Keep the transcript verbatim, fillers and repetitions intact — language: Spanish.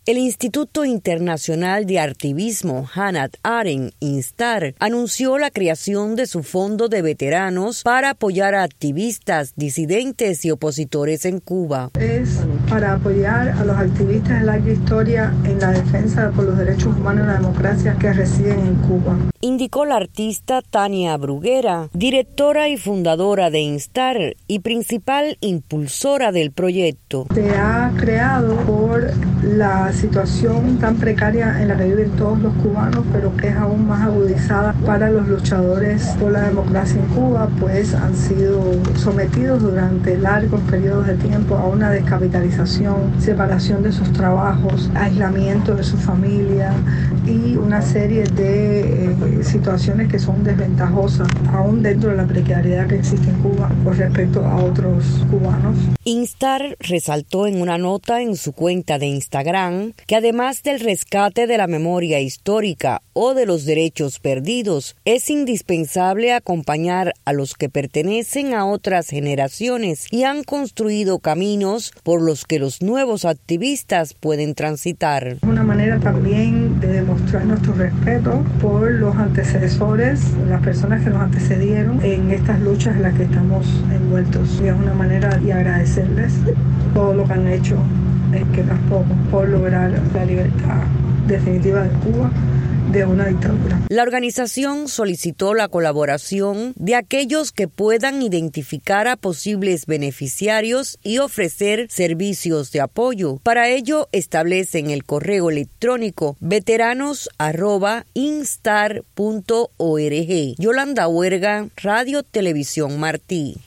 El Instituto Internacional de Artivismo Hannah Arendt Instar anunció la creación de su fondo de veteranos para apoyar a activistas, disidentes y opositores en Cuba. Es para apoyar a los activistas de larga historia en la defensa por los derechos humanos y la democracia que residen en Cuba. Indicó la artista Tania Bruguera, directora y fundadora de Instar y principal impulsora del proyecto. Se ha creado por la situación tan precaria en la que viven todos los cubanos, pero que es aún más agudizada para los luchadores por la democracia en Cuba, pues han sido sometidos durante largos periodos de tiempo a una descapitalización, separación de sus trabajos, aislamiento de su familia y una serie de eh, situaciones que son desventajosas aún dentro de la precariedad que existe en Cuba con respecto a otros cubanos. Instar resaltó en una nota en su cuenta de Instagram que además del rescate de la memoria histórica o de los derechos perdidos, es indispensable acompañar a los que pertenecen a otras generaciones y han construido caminos por los que los nuevos activistas pueden transitar. Una manera también de demostrar nuestro respeto por los antecesores, las personas que nos antecedieron en estas luchas en las que estamos envueltos. Y es una manera de agradecerles todo lo que han hecho, es que no es poco, por lograr la libertad definitiva de Cuba de una dictadura. La organización solicitó la colaboración de aquellos que puedan identificar a posibles beneficiarios y ofrecer servicios de apoyo. Para ello, establecen el correo electrónico veteranos arroba instar punto org. Yolanda Huerga, Radio Televisión Martí.